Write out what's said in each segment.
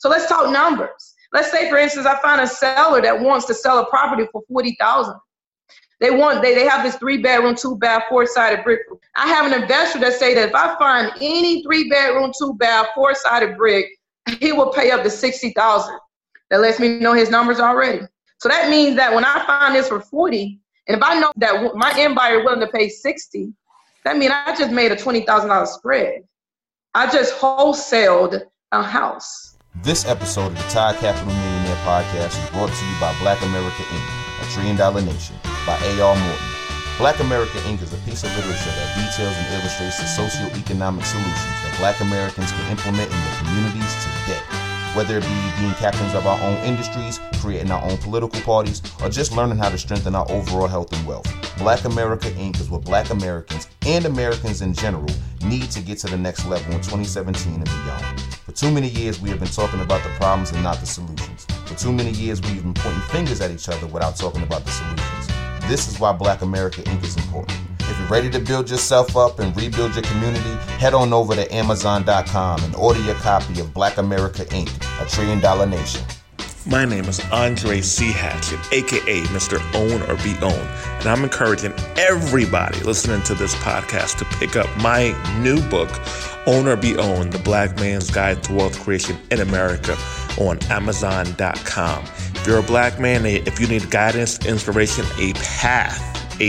So let's talk numbers. Let's say, for instance, I find a seller that wants to sell a property for $40,000. They have this 3-bedroom, 2-bath, 4-sided brick. I have an investor that say that if I find any 3-bedroom, 2-bath, 4-sided brick, he will pay up to $60,000. That lets me know his numbers already. So that means that when I find this for 40, and if I know that my end buyer is willing to pay 60, that means I just made a $20,000 spread. I just wholesaled a house. This episode of the Todd Capital Millionaire Podcast is brought to you by Black America Inc., a $1 Trillion Nation, by A.R. Morton. Black America Inc. is a piece of literature that details and illustrates the socio-economic solutions that Black Americans can implement in their communities today. Whether it be being captains of our own industries, creating our own political parties, or just learning how to strengthen our overall health and wealth. Black America Inc. is what Black Americans and Americans in general need to get to the next level in 2017 and beyond. For too many years, we have been talking about the problems and not the solutions. For too many years, we've been pointing fingers at each other without talking about the solutions. This is why Black America Inc. is important. If you're ready to build yourself up and rebuild your community, head on over to Amazon.com and order your copy of Black America Inc., a $1 Trillion Nation. My name is Andre C. Hatchett, aka Mr. Own or Be Owned, and I'm encouraging everybody listening to this podcast to pick up my new book, Own or Be Owned, The Black Man's Guide to Wealth Creation in America, on Amazon.com. If you're a Black man, if you need guidance, inspiration, a path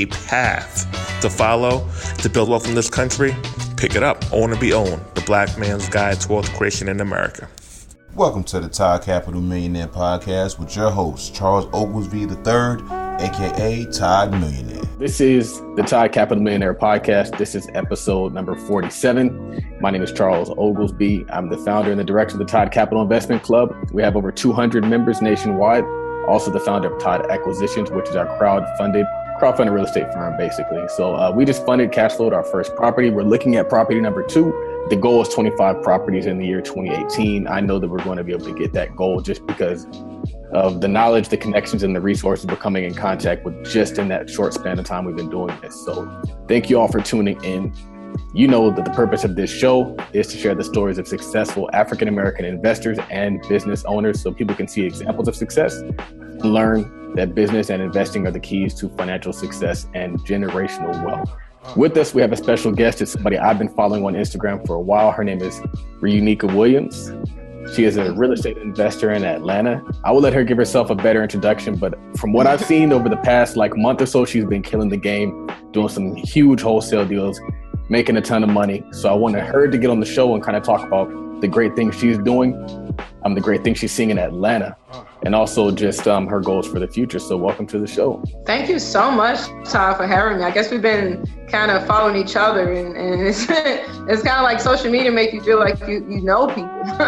to follow to build wealth in this country, pick it up. Own or Be Owned, The Black Man's Guide to Wealth Creation in America. Welcome to the Todd Capital Millionaire Podcast with your host, Charles Oglesby III, aka Todd Millionaire. This is the Todd Capital Millionaire Podcast. This is episode number 47. My name is Charles Oglesby. I'm the founder and the director of the Todd Capital Investment Club. We have over 200 members nationwide. Also the founder of Todd Acquisitions, which is our crowdfunded real estate firm, basically. So we just cash flowed our first property. We're looking at property number 2. The goal is 25 properties in the year 2018. I know that we're going to be able to get that goal just because of the knowledge, the connections, and the resources we're coming in contact with just in that short span of time we've been doing this. So thank you all for tuning in. You know that the purpose of this show is to share the stories of successful African-American investors and business owners so people can see examples of success and learn that business and investing are the keys to financial success and generational wealth. With us, we have a special guest. It's somebody I've been following on Instagram for a while. Her name is Reunica Williams. She is a real estate investor in Atlanta. I will let her give herself a better introduction, but from what I've seen over the past month or so, she's been killing the game, doing some huge wholesale deals, making a ton of money. So I wanted her to get on the show and kind of talk about the great things she's doing, the great things she's seeing in Atlanta, and also just her goals for the future. So welcome to the show. Thank you so much, Todd, for having me. I guess we've been kind of following each other, and it's kind of like social media make you feel like you know people.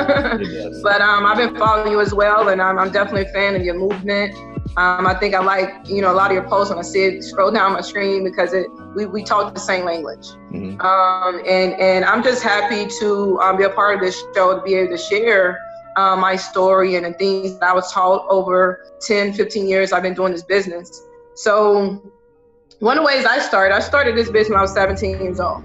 But I've been following you as well, and I'm definitely a fan of your movement. I think I like, a lot of your posts when I see it scroll down my screen because we talk the same language. Mm-hmm. And I'm just happy to be a part of this show, to be able to share my story and the things that I was taught over 10, 15 years I've been doing this business. So one of the ways I started this business when I was 17 years old.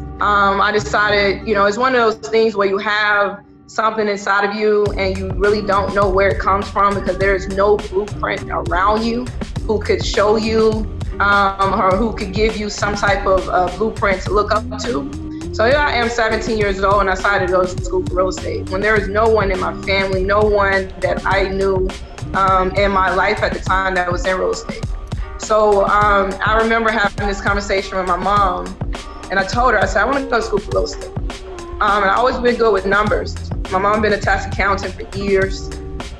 I decided, it's one of those things where you have something inside of you and you really don't know where it comes from because there's no blueprint around you who could show you or who could give you some type of blueprint to look up to. So here I am, 17 years old, and I decided to go to school for real estate when there was no one in my family, no one that I knew in my life at the time that was in real estate. So I remember having this conversation with my mom, and I told her, I said, I want to go to school for real estate. And I always been good with numbers. My mom been a tax accountant for years,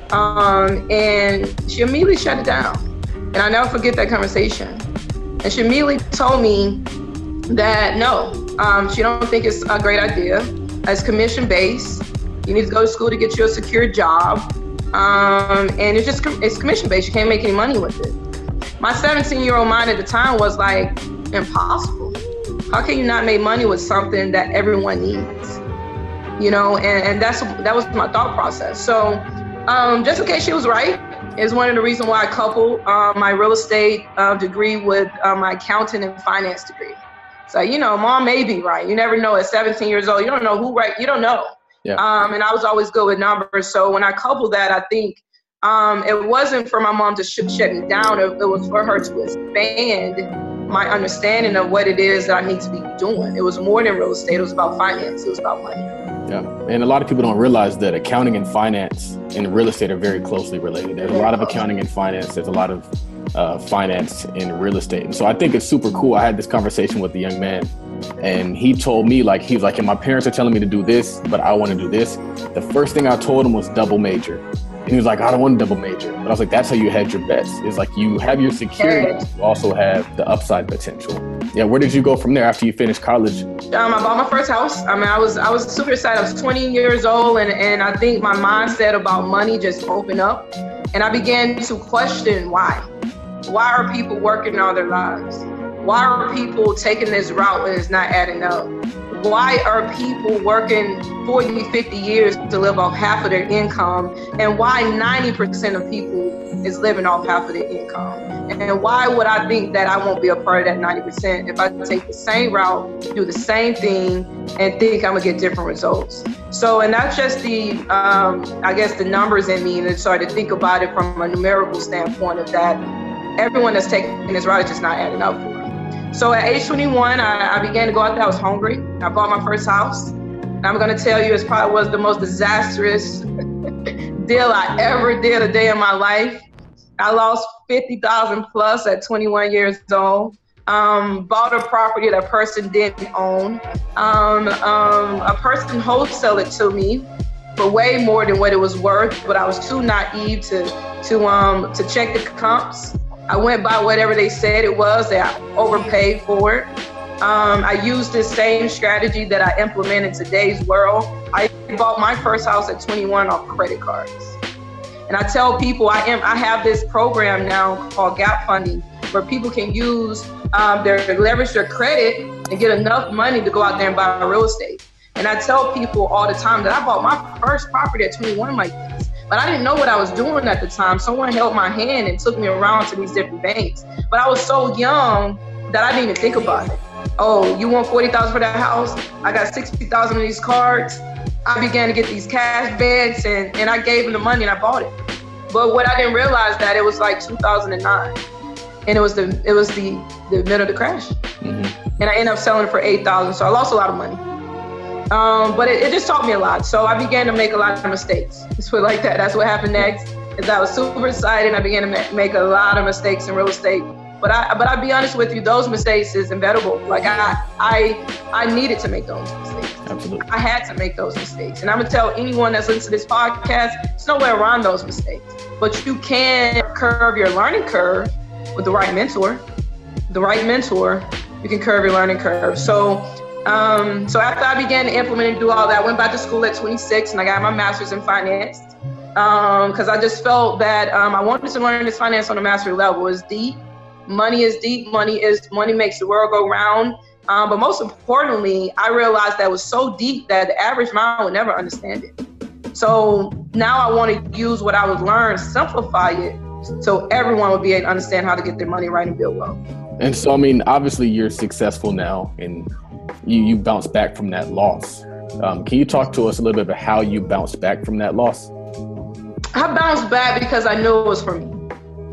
and she immediately shut it down. And I never forget that conversation. And she immediately told me that no, she don't think it's a great idea. It's commission-based. You need to go to school to get you a secure job. And it's commission-based. You can't make any money with it. My 17-year-old mind at the time was like, impossible. How can you not make money with something that everyone needs? And that was my thought process. So just in case she was right, is one of the reasons why I coupled my real estate degree with my accounting and finance degree. So, mom may be right. You never know at 17 years old. You don't know who right. You don't know. Yeah. And I was always good with numbers. So when I coupled that, I think it wasn't for my mom to shut me down. It was for her to expand my understanding of what it is that I need to be doing. It was more than real estate. It was about finance. It was about money. Yeah. And a lot of people don't realize that accounting and finance and real estate are very closely related. There's a lot of accounting and finance. There's a lot of finance in real estate. And so I think it's super cool. I had this conversation with a young man, and he told me, he was like, and my parents are telling me to do this, but I want to do this. The first thing I told him was double major. And he was like, I don't want to double major. But I was like, that's how you hedge your bets. It's like you have your security, you also have the upside potential. Yeah, where did you go from there after you finished college? I bought my first house. I mean, I was super excited. I was 20 years old, and I think my mindset about money just opened up. And I began to question why. Why are people working all their lives? Why are people taking this route and it's not adding up? Why are people working 40, 50 years to live off half of their income? And why 90% of people is living off half of their income? And why would I think that I won't be a part of that 90% if I take the same route, do the same thing, and think I'm gonna get different results? So, and that's just the, I guess the numbers in me, and started to think about it from a numerical standpoint of that everyone that's taking this route is just not adding up for them. So at age 21, I began to go out there. I was hungry. I bought my first house. And I'm going to tell you, it probably was the most disastrous deal I ever did a day in my life. I lost $50,000 plus at 21 years old. Bought a property that a person didn't own. A person wholesaled it to me for way more than what it was worth, but I was too naive to check the comps. I went by whatever they said it was. That I overpaid for it. I used this same strategy that I implement in today's world. I bought my first house at 21 off credit cards. And I tell people I have this program now called Gap Funding, where people can use leverage their credit and get enough money to go out there and buy real estate. And I tell people all the time that I bought my first property at 21 like this. But I didn't know what I was doing at the time. Someone held my hand and took me around to these different banks. But I was so young that I didn't even think about it. Oh, you want $40,000 for that house? I got $60,000 of these cards. I began to get these cash beds, and I gave them the money and I bought it. But what I didn't realize that it was like 2009, and it was the middle of the crash. Mm-hmm. And I ended up selling it for $8,000, so I lost a lot of money. But it just taught me a lot. So I began to make a lot of mistakes. Let's put it like that. That's what happened next. Is I was super excited. I began to make a lot of mistakes in real estate. But I'll be honest with you, those mistakes is inevitable. Like I needed to make those mistakes. Absolutely. I had to make those mistakes. And I'm gonna tell anyone that's listening to this podcast, there's no way around those mistakes. But you can curve your learning curve with the right mentor. The right mentor, you can curve your learning curve. So after I began to implement and do all that, I went back to school at 26 and I got my master's in finance. Because I just felt that I wanted to learn this finance on a mastery level. It's deep. Money is deep. Money makes the world go round. But most importantly, I realized that it was so deep that the average mind would never understand it. So now I want to use what I was learned, simplify it, so everyone would be able to understand how to get their money right and build wealth. And so, I mean, obviously you're successful now and you bounced back from that loss. Can you talk to us a little bit about how you bounced back from that loss? I bounced back because I knew it was for me.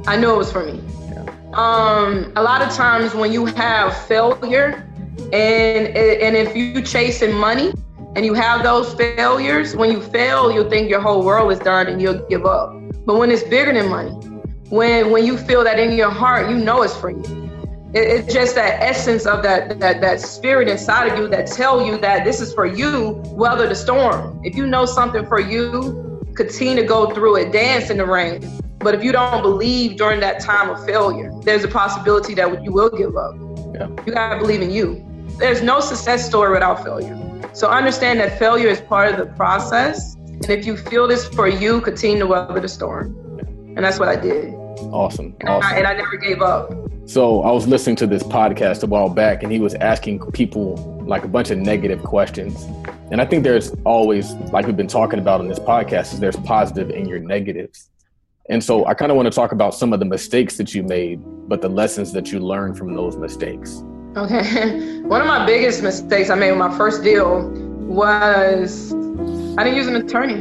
Yeah. A lot of times when you have failure and if you chasing money and you have those failures, when you fail, you'll think your whole world is done and you'll give up. But when it's bigger than money, when you feel that in your heart, you know it's for you. It's just that essence of that spirit inside of you that tell you that this is for you, weather the storm. If you know something for you, continue to go through it, dance in the rain. But if you don't believe during that time of failure, there's a possibility that you will give up. Yeah. You gotta believe in you. There's no success story without failure. So understand that failure is part of the process. And if you feel this for you, continue to weather the storm. And that's what I did. Awesome. And I never gave up. So I was listening to this podcast a while back and he was asking people like a bunch of negative questions. And I think there's always, like we've been talking about in this podcast, is there's positive in your negatives. And so I kind of want to talk about some of the mistakes that you made, but the lessons that you learned from those mistakes. Okay. One of my biggest mistakes I made with my first deal was I didn't use an attorney.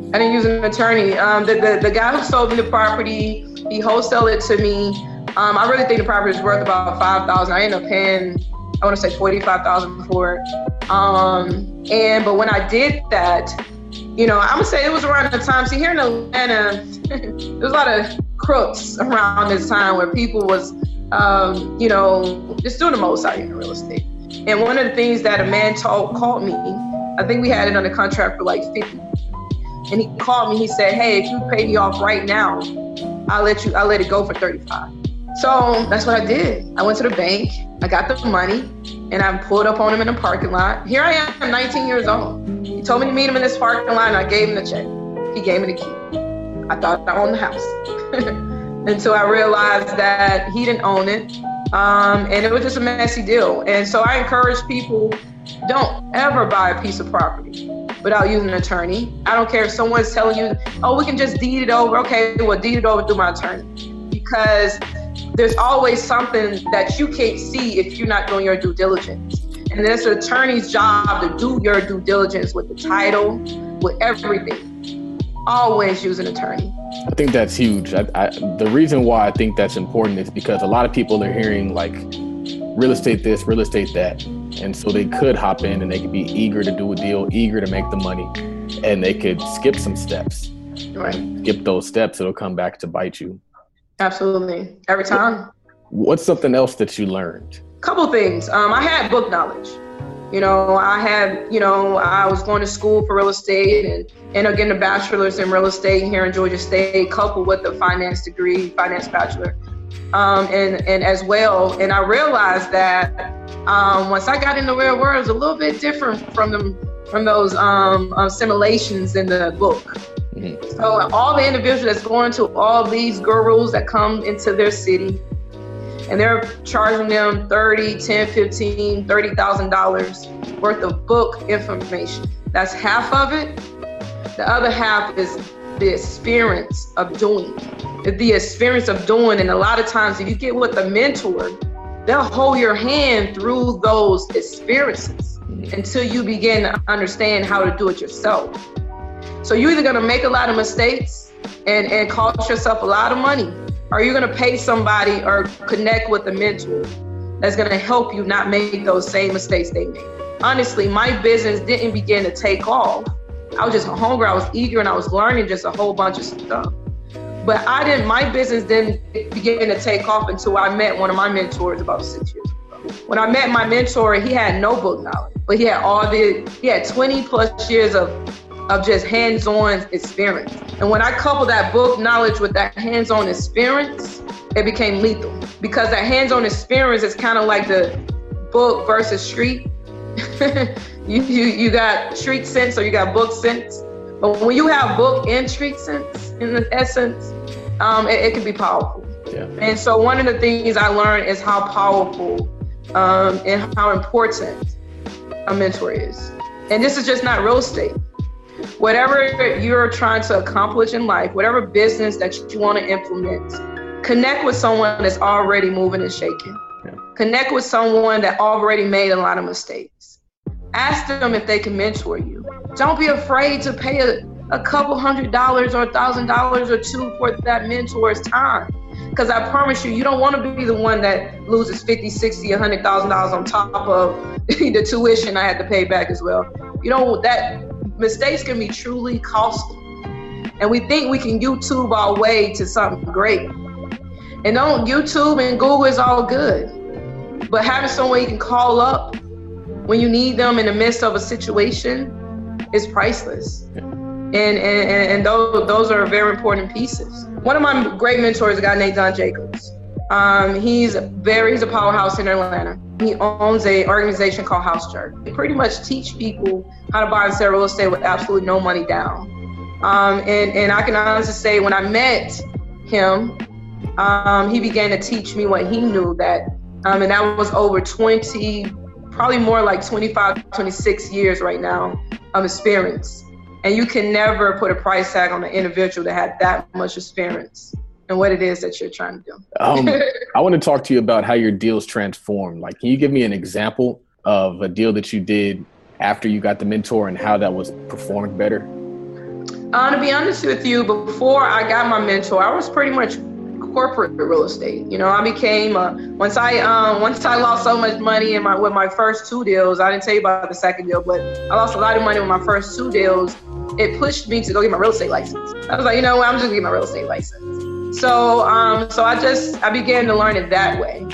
The guy who sold me the property, he wholesaled it to me. I really think the property is worth about $5,000. I ended up paying, I want to say $45,000 for it. But when I did that, I'm gonna say it was around the time. See, here in Atlanta, there's a lot of crooks around this time where people was, just doing the most out here in real estate. And one of the things that a man called me, I think we had it under contract for like 50. And he called me, he said, hey, if you pay me off right now, I'll let it go for 35. So that's what I did. I went to the bank, I got the money, and I pulled up on him in the parking lot. Here I am, 19 years old. He told me to meet him in this parking lot, and I gave him the check. He gave me the key. I thought I owned the house. Until I realized that he didn't own it. And it was just a messy deal. And so I encourage people, don't ever buy a piece of property without using an attorney. I don't care if someone's telling you, oh, we can just deed it over. Okay, well, deed it over through my attorney. Because there's always something that you can't see if you're not doing your due diligence. And it's an attorney's job to do your due diligence with the title, with everything. Always use an attorney. I think that's huge. The reason why I think that's important is because a lot of people are hearing like real estate this, real estate that. And so they could hop in and they could be eager to do a deal, eager to make the money, and they could skip some steps. Right. Skip those steps, it'll come back to bite you. Absolutely. Every time. What's something else that you learned? Couple things. I had book knowledge. I was going to school for real estate and ended up getting a bachelor's in real estate here in Georgia State, coupled with a finance bachelor, and as well. And I realized that once I got in the real world, it was a little bit different from those simulations in the book. Mm-hmm. So all the individuals that's going to all these gurus that come into their city, and they're charging them $30,000 worth of book information. That's half of it. The other half is the experience of doing. And a lot of times if you get with a mentor, they'll hold your hand through those experiences until you begin to understand how to do it yourself. So you're either gonna make a lot of mistakes and cost yourself a lot of money, or you're gonna pay somebody or connect with a mentor that's gonna help you not make those same mistakes they made. Honestly, my business didn't begin to take off. I was just hungry, I was eager, and I was learning just a whole bunch of stuff. But my business didn't begin to take off until I met one of my mentors about 6 years ago. When I met my mentor, he had no book knowledge, but he had 20 plus years of just hands-on experience. And when I coupled that book knowledge with that hands-on experience, it became lethal. Because that hands-on experience is kind of like the book versus street. You got street sense or you got book sense. But when you have book and street sense, in the essence, it can be powerful. Yeah. And so one of the things I learned is how powerful and how important a mentor is. And this is just not real estate. Whatever you're trying to accomplish in life, whatever business that you want to implement, connect with someone that's already moving and shaking. Yeah. Connect with someone that already made a lot of mistakes. Ask them if they can mentor you. Don't be afraid to pay a couple $100 or $1,000 or $2 for that mentor's time. Because I promise you don't want to be the one that loses $50, $60, $100,000 on top of the tuition I had to pay back as well. That mistakes can be truly costly. And we think we can YouTube our way to something great. And YouTube and Google is all good. But having someone you can call up when you need them in the midst of a situation is priceless. And those are very important pieces. One of my great mentors is a guy named Don Jacobs. He's a powerhouse in Atlanta. He owns an organization called House Church. He pretty much teach people how to buy and sell real estate with absolutely no money down. And I can honestly say when I met him, he began to teach me what he knew and that was over 20, probably more like 25, 26 years right now of experience. And you can never put a price tag on an individual that had that much experience and what it is that you're trying to do. I want to talk to you about how your deals transformed. Like, can you give me an example of a deal that you did after you got the mentor and how that was performed better? To be honest with you, before I got my mentor, I was pretty much corporate real estate. You know, I became once I lost so much money with my first 2 deals. I didn't tell you about the second deal, but I lost a lot of money with my first 2 deals. It pushed me to go get my real estate license. I was like, you know what, I'm just gonna get my real estate license. So I began to learn it that way.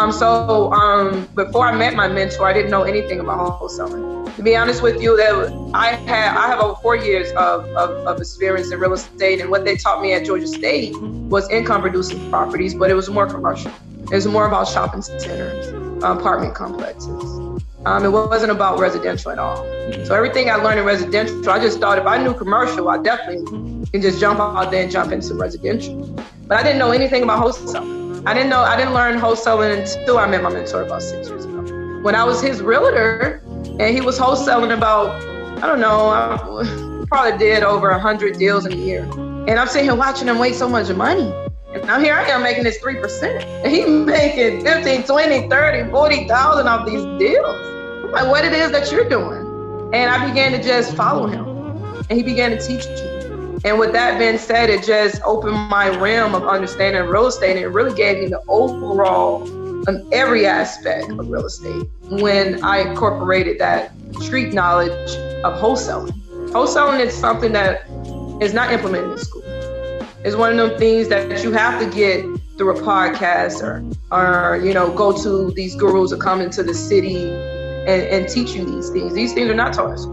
Before I met my mentor, I didn't know anything about wholesaling. To be honest with you, I have over 4 years of experience in real estate, and what they taught me at Georgia State was income producing properties, but it was more commercial. It was more about shopping centers, apartment complexes. It wasn't about residential at all. So everything I learned in residential, I just thought if I knew commercial, I definitely can just jump out there and jump into residential. But I didn't know anything about wholesaling. I didn't learn wholesaling until I met my mentor about 6 years ago. When I was his realtor and he was wholesaling about, I don't know, I probably did over 100 deals in a year. And I'm sitting here watching him make so much money. And now here I am making this 3%. And he's making 15, 20, 30, 40,000 off these deals. I'm like, what it is that you're doing? And I began to just follow him. And he began to teach me. And with that being said, it just opened my realm of understanding real estate, and it really gave me the overall on every aspect of real estate when I incorporated that street knowledge of wholesaling. Wholesaling is something that is not implemented in school. It's one of them things that you have to get through a podcast or you know, go to these gurus that come into the city and teach you these things. These things are not taught in school.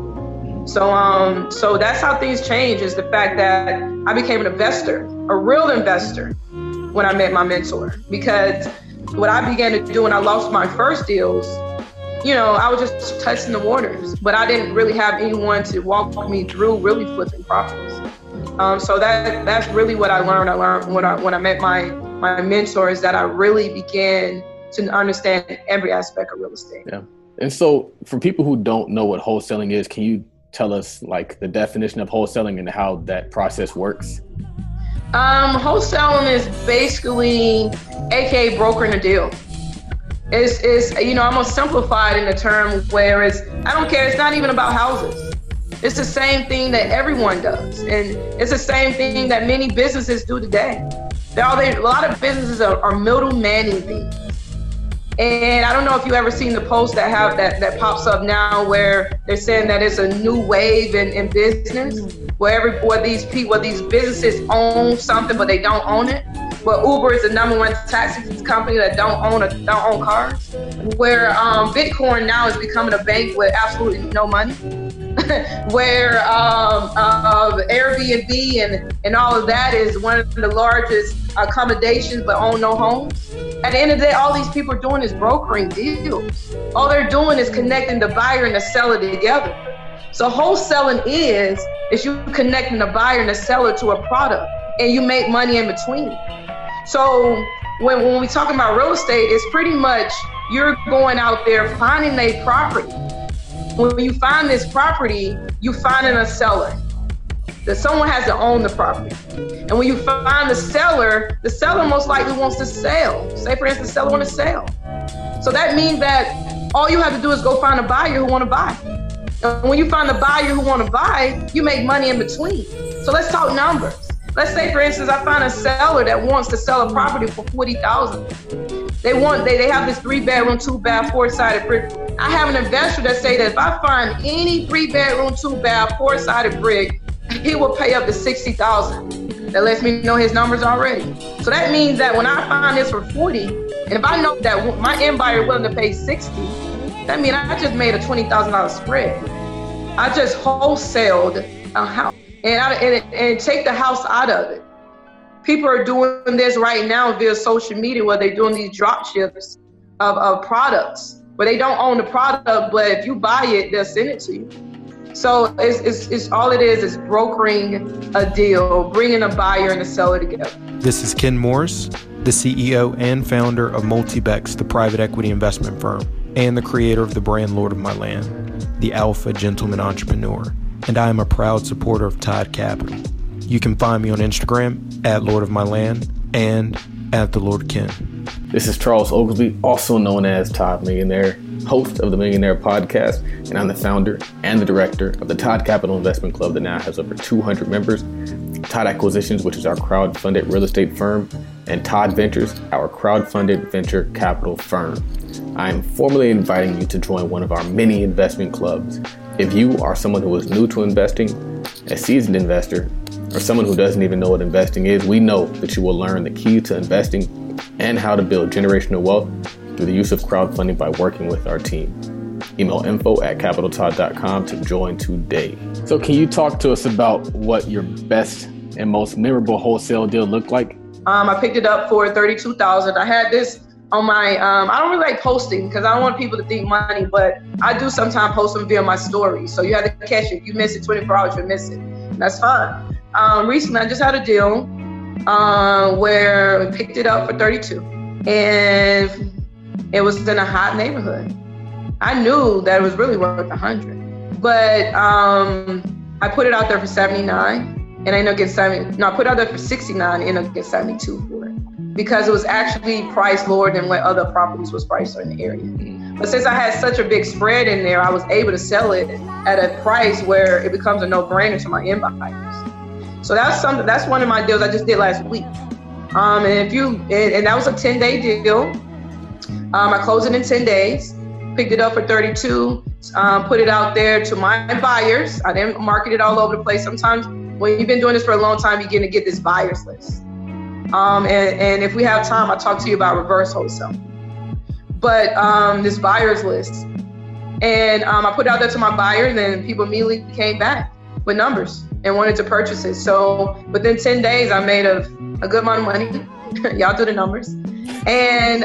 So that's how things change, is the fact that I became an investor, a real investor, when I met my mentor. Because what I began to do when I lost my first deals, you know, I was just testing the waters, but I didn't really have anyone to walk me through really flipping properties. So that's really what I learned. I learned when I met my mentor, is that I really began to understand every aspect of real estate. Yeah. And so for people who don't know what wholesaling is, can you tell us like the definition of wholesaling and how that process works? Wholesaling is basically AKA brokering a deal. It's you know, I'm gonna simplify it in a term where I don't care, it's not even about houses. It's the same thing that everyone does. And it's the same thing that many businesses do today. A lot of businesses are middlemanning things. And I don't know if you ever seen the post that pops up now where they're saying that it's a new wave in business, where these businesses own something but they don't own it. Where Uber is the #1 taxi company that don't own cars. Where Bitcoin now is becoming a bank with absolutely no money. Where Airbnb and all of that is one of the largest accommodations but own no homes. At the end of the day, all these people are doing is brokering deals. All they're doing is connecting the buyer and the seller together. So wholesaling is you connecting the buyer and the seller to a product, and you make money in between. So when we talk about real estate, it's pretty much you're going out there finding a property. When you find this property, you finding a seller. That someone has to own the property. And when you find the seller most likely wants to sell. Say for instance, the seller wants to sell. So that means that all you have to do is go find a buyer who want to buy. And when you find the buyer who want to buy, you make money in between. So let's talk numbers. Let's say for instance, I find a seller that wants to sell a property for $40,000. They have this 3-bedroom, 2-bath, 4-sided brick. I have an investor that say that if I find any 3-bedroom, 2-bath, 4-sided brick, he will pay up to $60,000. That lets me know his numbers already. So that means that when I find this for 40, and if I know that my end buyer is willing to pay 60, that means I just made a $20,000 spread. I just wholesaled a house and take the house out of it. People are doing this right now via social media, where they're doing these drop ships of products, where they don't own the product, but if you buy it, they'll send it to you. So it's all it is brokering a deal, bringing a buyer and a seller together. This is Ken Morris, the CEO and founder of Multibex, the private equity investment firm, and the creator of the brand Lord of My Land, the Alpha Gentleman Entrepreneur. And I am a proud supporter of Todd Capital. You can find me on Instagram at Lord of My Land and at the Lord Ken. This is Charles Oglesby, also known as Todd Millionaire. host of the Millionaire Podcast, and I'm the founder and the director of the Todd Capital Investment Club that now has over 200 members, Todd Acquisitions, which is our crowd-funded real estate firm, and Todd Ventures, our crowd-funded venture capital firm. I am formally inviting you to join one of our many investment clubs. If you are someone who is new to investing, a seasoned investor, or someone who doesn't even know what investing is, we know that you will learn the key to investing and how to build generational wealth through the use of crowdfunding by working with our team. Email info@capitaltodd.com to join today. So can you talk to us about what your best and most memorable wholesale deal looked like? I picked it up for $32,000. I had this on my, I don't really like posting because I don't want people to think money, but I do sometimes post them via my story. So you have to catch it. If you miss it 24 hours, you'll miss it. That's fine. Recently, I just had a deal where we picked it up for $32,000, and it was in a hot neighborhood. I knew that it was really worth $100,000, but I put it out there for $79,000. And I ended up getting I put it out there for $69,000 and ended up getting $72,000 for it because it was actually priced lower than what other properties was priced in the area. But since I had such a big spread in there, I was able to sell it at a price where it becomes a no-brainer to my end buyers. So that's one of my deals I just did last week. And that was a 10-day deal. I closed it in 10 days, picked it up for $32,000, put it out there to my buyers. I didn't market it all over the place. Sometimes when you've been doing this for a long time, you're going to get this buyers list. And if we have time, I'll talk to you about reverse wholesale. But this buyers list. And I put it out there to my buyers, and people immediately came back with numbers and wanted to purchase it. So within 10 days, I made a good amount of money. Y'all do the numbers. And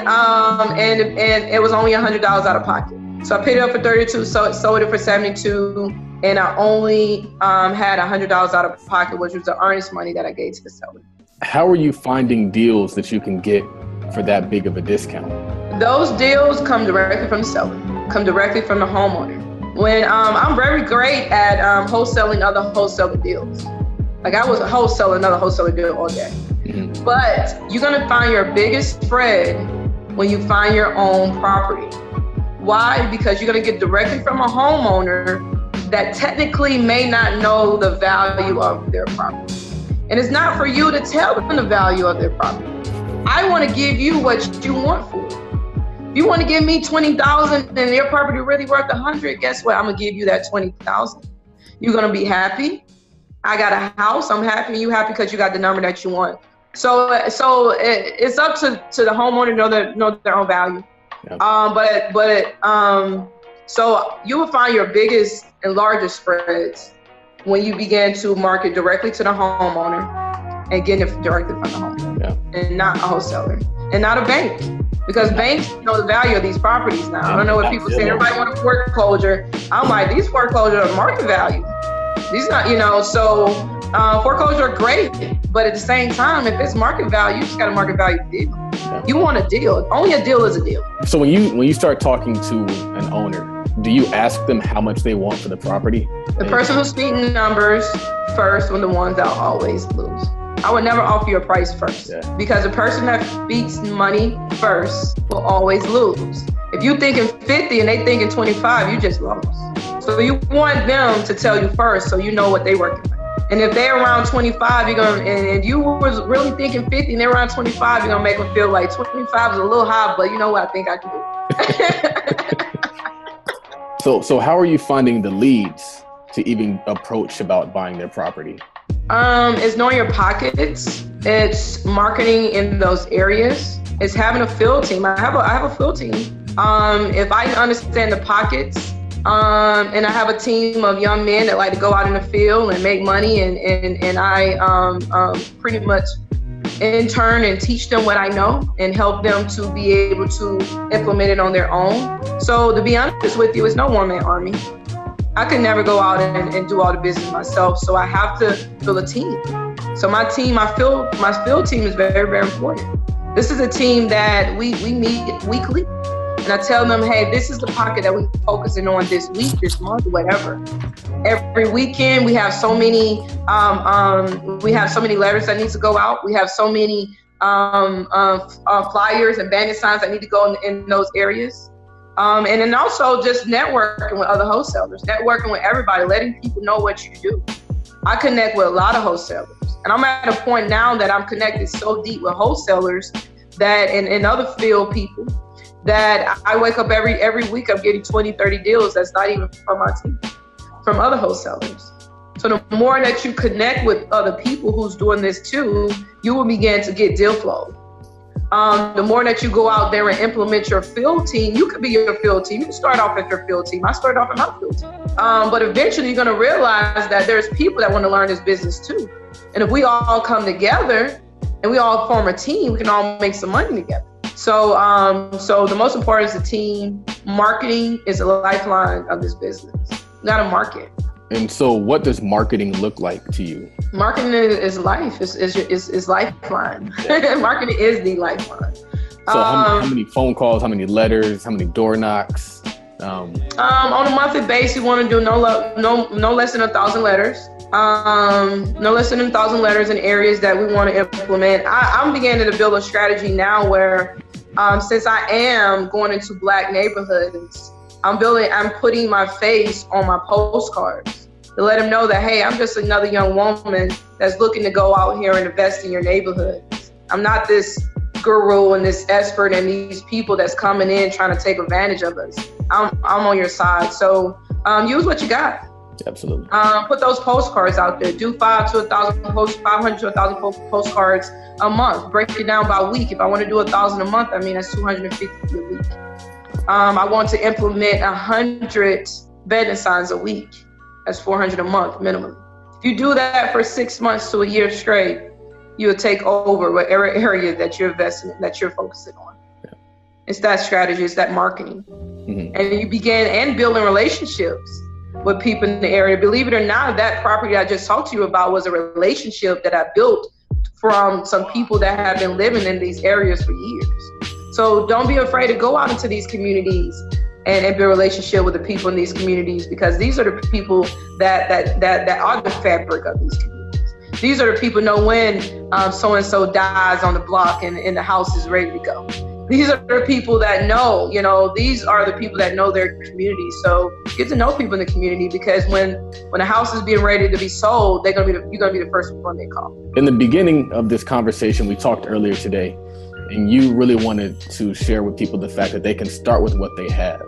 it was only $100 out of pocket. So I paid it up for $32,000, sold it for $72,000. And I only had $100 out of pocket, which was the earnest money that I gave to the seller. How are you finding deals that you can get for that big of a discount? Those deals come directly from the seller, come directly from the homeowner. When I'm very great at wholesaling other wholesaler deals. Like I was wholesaling another wholesaler deal all day. Mm-hmm. But you're gonna find your biggest spread when you find your own property. Why? Because you're gonna get directly from a homeowner that technically may not know the value of their property. And it's not for you to tell them the value of their property. I want to give you what you want for it. If you want to give me $20,000 and your property really worth $100,000, guess what? I'm going to give you that $20,000. You're going to be happy. I got a house. I'm happy. You happy because you got the number that you want. So it's up to the homeowner to know their own value. Yeah. So you will find your biggest and largest spreads when you begin to market directly to the homeowner and get it directly from the homeowner, and not a wholesaler and not a bank, because banks know the value of these properties now. I don't know what people say. Everybody want a foreclosure. I'm like, these foreclosures are market value. These not, so foreclosure are great, but at the same time, if it's market value, you just got a market value deal. Yeah. You want a deal. Only a deal is a deal. So when you start talking to an owner, do you ask them how much they want for the property? The person who's speaking numbers first are the ones that always lose. I would never offer you a price first, because the person that speaks money first will always lose. If you're thinking 50 and they thinking 25, you just lost. So you want them to tell you first so you know what they working with. And if they're around 25, you're going, and you was really thinking 50 and they're around 25, you're going to make them feel like 25 is a little high, but you know what? I think I can do it. So how are you finding the leads to even approach about buying their property? It's knowing your pockets. It's marketing in those areas. It's having a field team. I have a field team. If I understand the pockets, and I have a team of young men that like to go out in the field and make money, and I pretty much intern and teach them what I know and help them to be able to implement it on their own. So to be honest with you, it's no one-man army. I could never go out and do all the business myself, so I have to build a team. So my field team is very, very important. This is a team that we meet weekly. And I tell them, hey, this is the pocket that we're focusing on this week, this month, whatever. Every weekend, we have so many letters that need to go out. We have so many flyers and bandit signs that need to go in those areas. And then also just networking with other wholesalers, networking with everybody, letting people know what you do. I connect with a lot of wholesalers. And I'm at a point now that I'm connected so deep with wholesalers that and other field people that I wake up every week, I'm getting 20, 30 deals that's not even from my team, from other wholesalers. So the more that you connect with other people who's doing this too, you will begin to get deal flow. The more that you go out there and implement your field team, you could be your field team. You can start off at your field team. I started off at my field team. But eventually you're going to realize that there's people that want to learn this business too. And if we all come together and we all form a team, we can all make some money together. So the most important is the team. Marketing is a lifeline of this business. You got to market. And so what does marketing look like to you? Marketing is life, is lifeline. Marketing is the lifeline. So how many phone calls, how many letters, how many door knocks? On a monthly basis, you want to do no less than 1,000 letters. No less than 1,000 letters in areas that we want to implement. I'm beginning to build a strategy now where, since I am going into Black neighborhoods, I'm putting my face on my postcards to let them know that, hey, I'm just another young woman that's looking to go out here and invest in your neighborhood. I'm not this guru and this expert and these people that's coming in trying to take advantage of us. I'm on your side. So use what you got. Absolutely. Put those postcards out there. Do 500 to 1,000 postcards a month. Break it down by week. If I want to do 1,000 a month, I mean, that's 250 a week. I want to implement 100 vending signs a week. That's 400 a month minimum. If you do that for 6 months to a year straight, you'll take over whatever area that you're investing in, that you're focusing on. Yeah. It's that strategy, it's that marketing. Mm-hmm. And you begin and building relationships with people in the area. Believe it or not, that property I just talked to you about was a relationship that I built from some people that have been living in these areas for years. So don't be afraid to go out into these communities and build a relationship with the people in these communities, because these are the people that are the fabric of these communities. These are the people who know when so-and-so dies on the block and the house is ready to go. These are the people that know, these are the people that know their community. So get to know people in the community, because when a house is being ready to be sold, you're gonna be the first one they call. In the beginning of this conversation, we talked earlier today, and you really wanted to share with people the fact that they can start with what they have.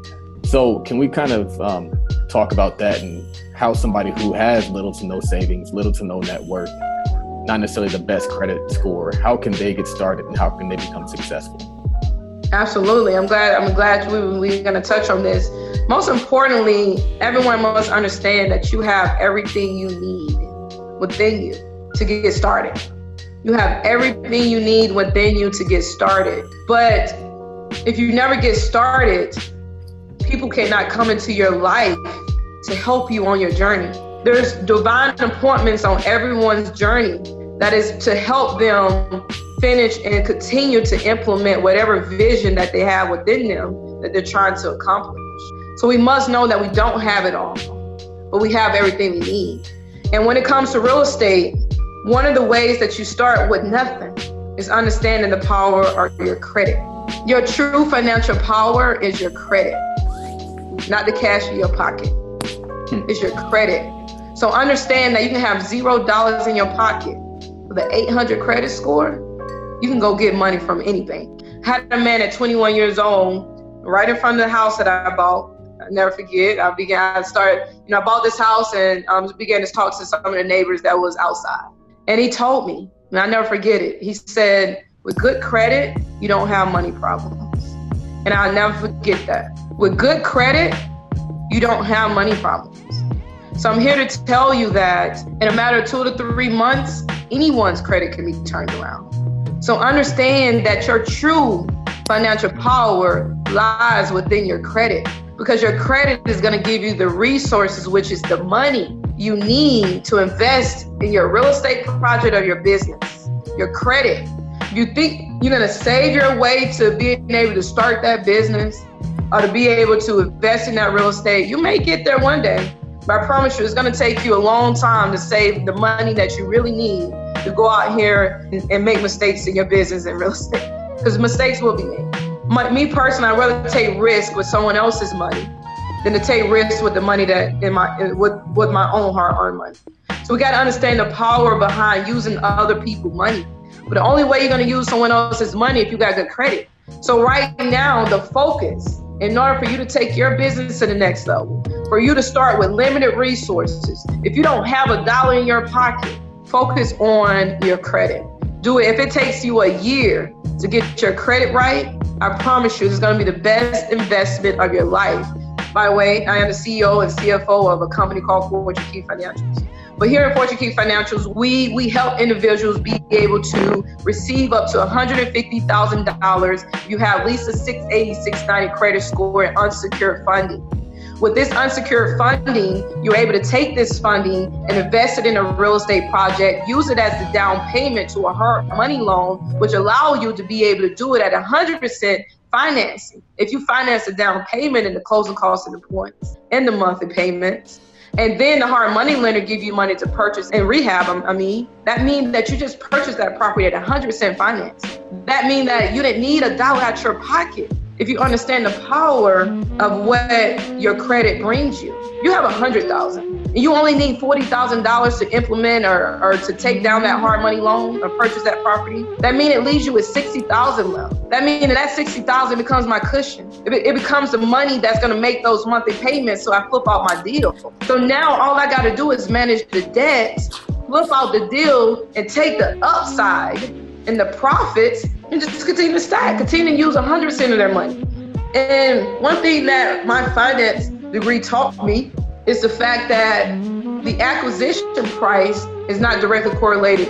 So can we kind of talk about that and how somebody who has little to no savings, little to no net worth, not necessarily the best credit score, how can they get started and how can they become successful? Absolutely. I'm glad we're going to touch on this. Most importantly, everyone must understand that you have everything you need within you to get started. You have everything you need within you to get started. But if you never get started, people cannot come into your life to help you on your journey. There's divine appointments on everyone's journey that is to help them finish and continue to implement whatever vision that they have within them that they're trying to accomplish. So we must know that we don't have it all, but we have everything we need. And when it comes to real estate, one of the ways that you start with nothing is understanding the power of your credit. Your true financial power is your credit, not the cash in your pocket. It's your credit. So understand that you can have $0 in your pocket with an 800 credit score. You can go get money from any bank. I had a man at 21 years old, right in front of the house that I bought. I'll never forget. I bought this house and began to talk to some of the neighbors that was outside. And he told me, and I'll never forget it. He said, with good credit, you don't have money problems. And I'll never forget that. With good credit, you don't have money problems. So I'm here to tell you that in a matter of 2 to 3 months, anyone's credit can be turned around. So understand that your true financial power lies within your credit, because your credit is going to give you the resources, which is the money you need to invest in your real estate project or your business. Your credit. You think you're going to save your way to being able to start that business or to be able to invest in that real estate. You may get there one day, but I promise you it's going to take you a long time to save the money that you really need to go out here and make mistakes in your business and real estate, because mistakes will be made. Me personally, I'd rather take risk with someone else's money than to take risks with the money with my own hard-earned money. So we got to understand the power behind using other people's money. But the only way you're going to use someone else's money if you got good credit. So right now, the focus, in order for you to take your business to the next level, for you to start with limited resources, if you don't have $1 in your pocket, focus on your credit. Do it. If it takes you a year to get your credit right, I promise you, it's going to be the best investment of your life. By the way, I am the CEO and CFO of a company called Fortune Key Financials. But here at Fortune Key Financials, we help individuals be able to receive up to $150,000 if you have at least a 680, 690 credit score and unsecured funding. With this unsecured funding, you're able to take this funding and invest it in a real estate project, use it as the down payment to a hard money loan, which allow you to be able to do it at 100% financing. If you finance the down payment and the closing costs and the points and the monthly payments, and then the hard money lender give you money to purchase and rehab them, that means that you just purchased that property at 100% finance. That means that you didn't need $1 out your pocket. If you understand the power of what your credit brings you, you have $100,000 and you only need $40,000 to implement or to take down that hard money loan or purchase that property. That means it leaves you with $60,000 left. That means that $60,000 becomes my cushion. It becomes the money that's going to make those monthly payments so I flip out my deal. So now all I got to do is manage the debts, flip out the deal, and take the upside and the profits and just continue to stack, continue to use 100% of their money. And one thing that my finance degree taught me is the fact that the acquisition price is not directly correlated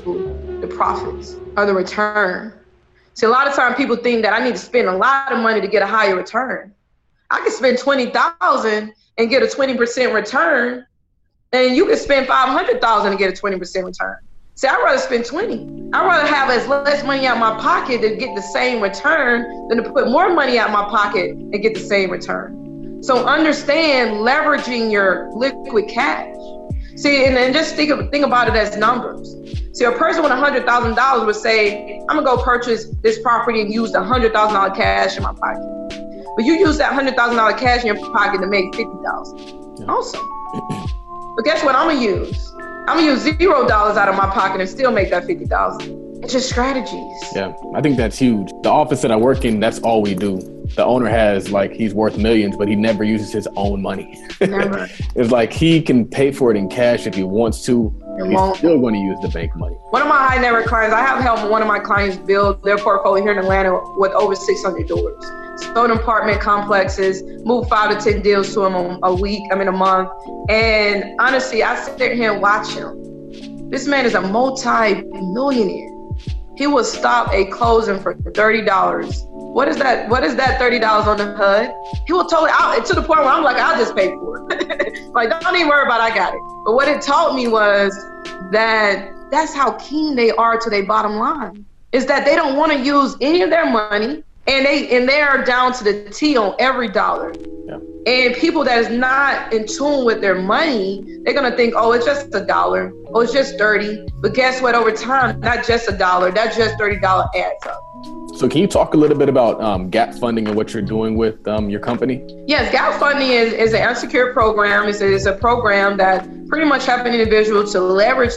to the profits or the return. See, a lot of times people think that I need to spend a lot of money to get a higher return. I can spend $20,000 and get a 20% return, and you can spend $500,000 and get a 20% return. See, I'd rather spend 20. I'd rather have as less money out of my pocket to get the same return than to put more money out of my pocket and get the same return. So understand leveraging your liquid cash. See, and just think about it as numbers. See, a person with $100,000 would say, I'm gonna go purchase this property and use the $100,000 cash in my pocket. But you use that $100,000 cash in your pocket to make $50,000. Yeah. Awesome. But guess what I'm gonna use? I'm gonna use $0 out of my pocket and still make that $50,000. It's just strategies. Yeah, I think that's huge. The office that I work in, that's all we do. The owner has, he's worth millions, but he never uses his own money. Never. It's like he can pay for it in cash if he wants to. He's still going to use the bank money. One of my high net worth clients, I have helped one of my clients build their portfolio here in Atlanta with over 600 doors. Sold apartment complexes, moved 5 to 10 deals to him a month. And honestly, I sit here and watch him. This man is a multi-millionaire. He will stop a closing for $30. What is that? What is that $30 on the HUD? He will totally out to the point where I'm like, I'll just pay for it. Like, don't even worry about it, I got it. But what it taught me was that that's how keen they are to their bottom line. Is that they don't want to use any of their money, and they are down to the T on every dollar. Yeah. And people that is not in tune with their money, they're gonna think, oh, it's just $1. Oh, it's just 30. But guess what? Over time, not just $1, that just $30 adds up. So can you talk a little bit about gap funding and what you're doing with your company? Yes, gap funding is an unsecured program. It's a program that pretty much helps an individual to leverage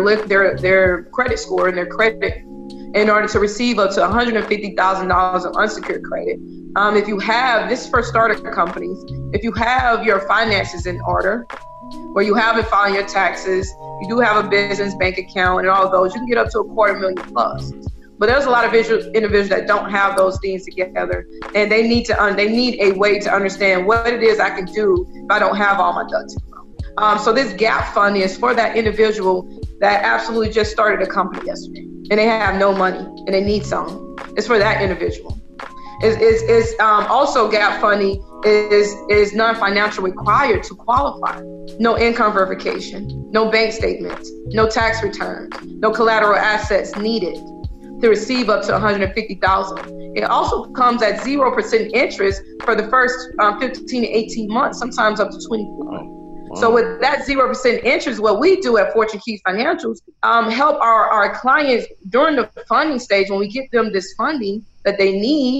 their credit score and their credit in order to receive up to $150,000 of unsecured credit. If you have, this is for starter companies, if you have your finances in order, where you haven't filed your taxes, you do have a business bank account and all of those, you can get up to $250,000 plus. But there's a lot of individuals that don't have those things together, and they need a way to understand what it is I can do if I don't have all my ducks in a row. So this gap funding is for that individual that absolutely just started a company yesterday, and they have no money and they need some. It's for that individual. It's also gap funding is non-financial required to qualify. No income verification, no bank statements, no tax returns, no collateral assets needed to receive up to $150,000. It also comes at 0% interest for the first 15 to 18 months, sometimes up to 24 months. Wow. So with that 0% interest, what we do at Fortune Key Financials, help our clients during the funding stage when we give them this funding that they need,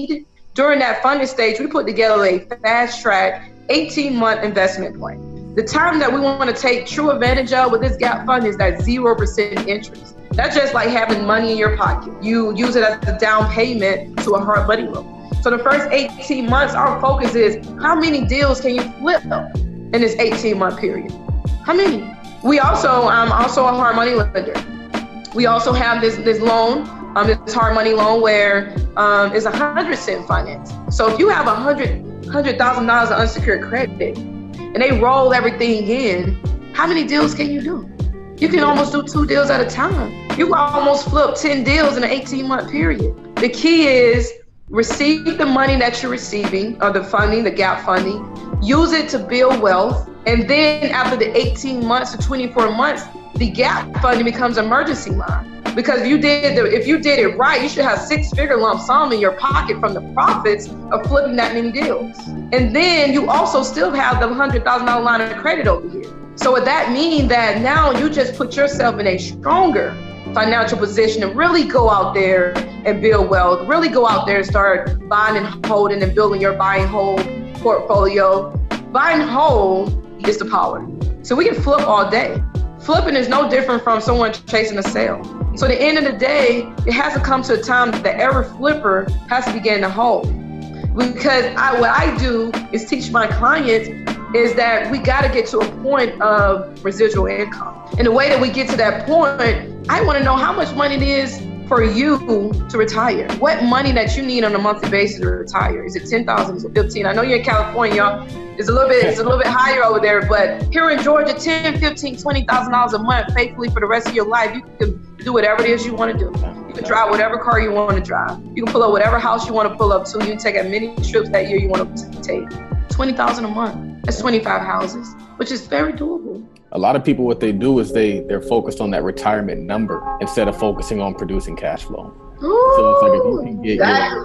during that funding stage, we put together a fast track 18-month investment plan. The time that we want to take true advantage of with this gap fund is that 0% interest. That's just like having money in your pocket. You use it as a down payment to a hard money loan. So the first 18 months, our focus is how many deals can you flip in this 18-month period? How many? We also, I'm also a hard money lender. We also have this loan, this hard money loan where it's 100% finance. So if you have $100,000 of unsecured credit and they roll everything in, how many deals can you do? You can almost do 2 deals at a time. You can almost flip 10 deals in an 18-month period. The key is receive the money that you're receiving, or the funding, the gap funding, use it to build wealth, and then after the 18 months to 24 months, the gap funding becomes emergency line. Because if you did it right, you should have 6-figure lump sum in your pocket from the profits of flipping that many deals. And then you also still have the $100,000 line of credit over here. So would that mean that now you just put yourself in a stronger financial position to really go out there and build wealth, really go out there and start buying and holding and building your buy and hold portfolio. Buy and hold is the power. So we can flip all day. Flipping is no different from someone chasing a sale. So at the end of the day, it has to come to a time that every flipper has to begin to hold. Because what I do is teach my clients is that we got to get to a point of residual income. And the way that we get to that point, I want to know how much money it is for you to retire. What money that you need on a monthly basis to retire? Is it 10,000? Is it 15? I know you're in California, y'all. It's a little bit higher over there, but here in Georgia, $10,000, $15,000, $20,000 a month, faithfully for the rest of your life, you can do whatever it is you want to do. You can drive whatever car you want to drive. You can pull up whatever house you want to pull up to. You can take as many trips that year you want to take. $20,000 a month. That's 25 houses, which is very doable. A lot of people, what they do is they're focused on that retirement number instead of focusing on producing cash flow. Ooh, so it's like if you can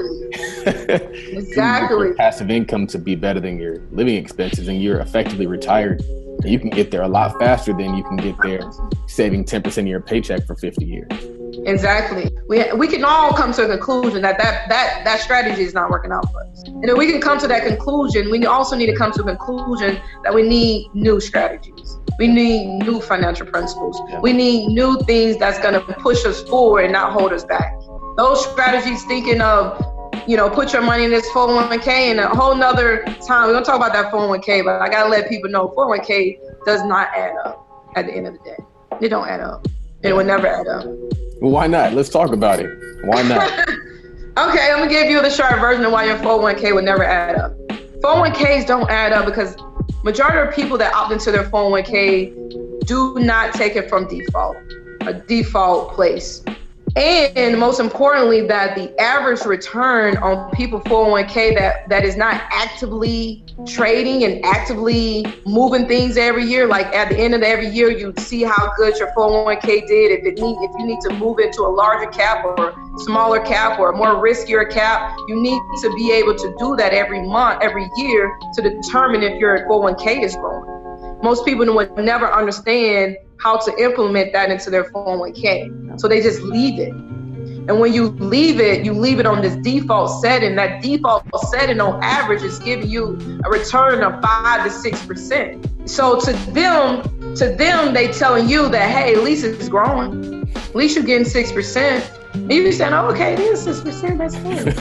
get exactly. your passive income to be better than your living expenses and you're effectively retired, you can get there a lot faster than you can get there saving 10% of your paycheck for 50 years. Exactly. We can all come to a conclusion that strategy is not working out for us. And if we can come to that conclusion, we also need to come to a conclusion that we need new strategies. We need new financial principles. We need new things that's going to push us forward and not hold us back. Those strategies, thinking of, put your money in this 401k, and a whole nother time, we're going to talk about that 401k, but I got to let people know 401k does not add up at the end of the day. It don't add up. It will never add up. Well, why not? Let's talk about it. Why not? Okay, I'm going to give you the short version of why your 401k would never add up. 401ks don't add up because majority of people that opt into their 401k do not take it from a default place. And most importantly, that the average return on people 401k that is not actively trading and actively moving things every year, like at the end of every year, you see how good your 401k did. If you need to move into a larger cap or smaller cap or a more riskier cap, you need to be able to do that every month, every year to determine if your 401k is growing. Most people would never understand how to implement that into their 401k. So they just leave it. And when you leave it on this default setting. That default setting on average is giving you a return of 5 to 6%. So to them, they telling you that, hey, at least it's growing. At least you're getting 6%. And you're saying, oh, okay, it is 6%, that's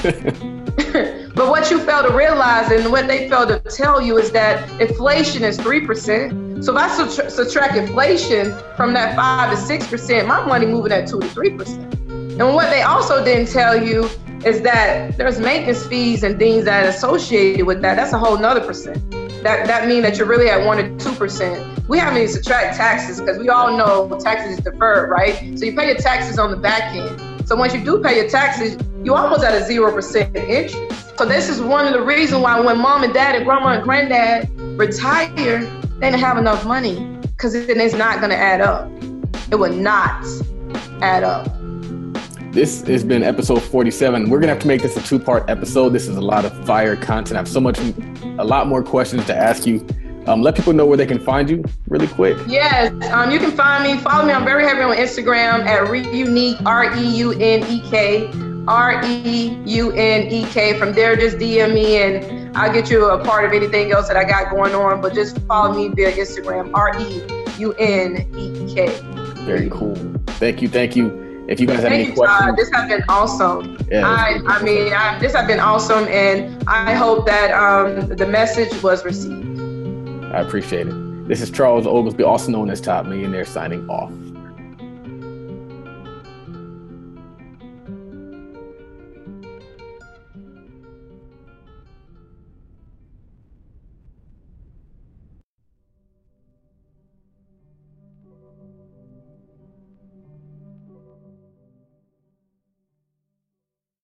good. But what you fail to realize and what they fail to tell you is that inflation is 3%. So if I subtract inflation from that 5 to 6%, my money moving at 2 to 3%. And what they also didn't tell you is that there's maintenance fees and things that are associated with that. That's a whole nother percent. That means that you're really at 1 to 2%. We haven't even subtract taxes because we all know taxes is deferred, right? So you pay your taxes on the back end. So once you do pay your taxes, you almost at a 0% interest. So this is one of the reasons why when mom and dad and grandma and granddad retire, they didn't have enough money because then it's not going to add up. It will not add up. This has been episode 47. We're going to have to make this a 2-part episode. This is a lot of fire content. I have a lot more questions to ask you. Let people know where they can find you really quick. Yes, you can follow me. I'm very heavy on Instagram at Reunique, REUNEK. REUNEK. From there, just DM me and I'll get you a part of anything else that I got going on. But just follow me via Instagram, REUNEK. Very cool. Thank you. If you guys have any questions. This has been awesome. Yeah, this has been awesome, and I hope that the message was received. I appreciate it. This is Charles Oglesby, also known as Top Millionaire, signing off.